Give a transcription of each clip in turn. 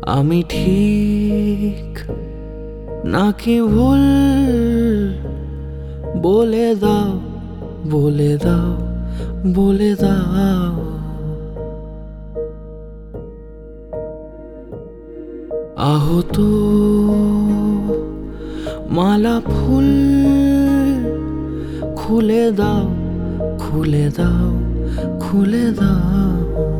আমি ঠিক নাকি ভুল বলে দাও, বলে দাও, বলে দাও। আহত মালা ফুল খুলে দাও, খুলে দাও, খুলে দাও।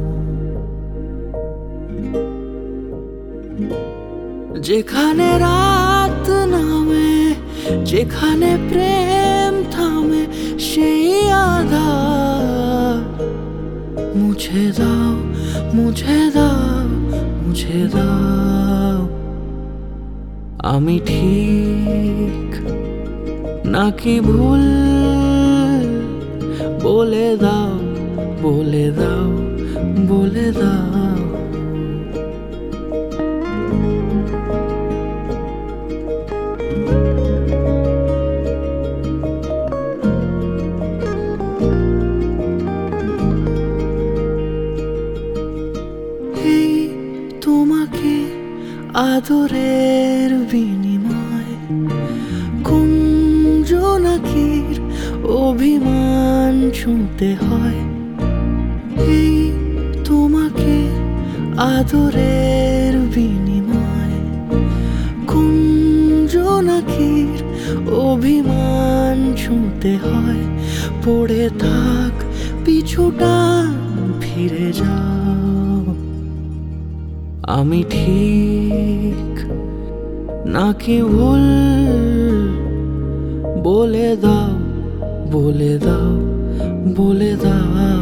যেখানে রাত নামে, যেখানে প্রেম থামে, সেই আধার মুছে দাও, মুছে দাও, মুছে দাও। আমি ঠিক নাকি ভুল বলে দাও, বলে দাও, বলে দাও। এই তোমাকে আদরের বিনিময় কোন জোনাকির অভিমান ছুঁতে হয়। এই তোমাকে আদরের বিনিময় কোন জোনাকির অভিমান ছুঁতে হয়। পড়ে থাক পিছুটা ফিরে যাও। আমি ঠিক নাকি ভুল বলে দাও, বলে দাও, বলে দাও।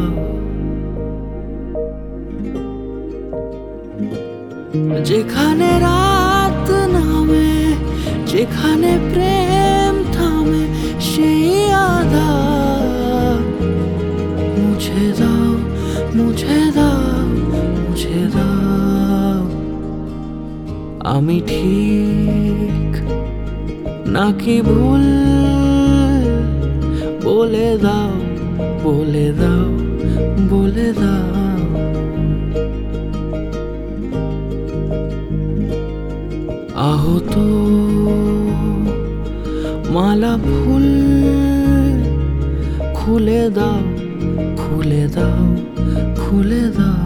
যেখানে রাত নামে, যেখানে প্রেম থামে, সেই আধার মুছে দাও, মুছে দাও, মুছে দাও। আমি ঠিক নাকি ভুল বলে দাও, বলে দাও, বলে দাও। আহত মালা ফুল খুলে দাও, খুলে দাও, খুলে দাও।